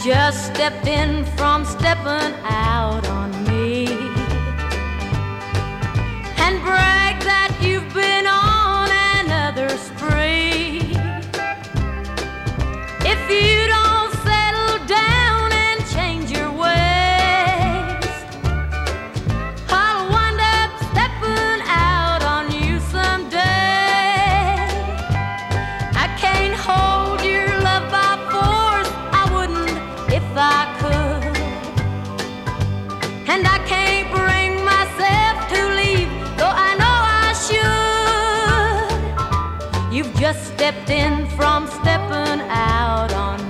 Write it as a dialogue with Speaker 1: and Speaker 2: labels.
Speaker 1: just stepped in from stepping out on me and brag that you've been on another spree. If you don't settle down and change your ways, I'll wind up stepping out on you someday. I can't hold your love by force, I wouldn't if I could, and I can't bring myself to leave, though I know I should. You've just stepped in from stepping out on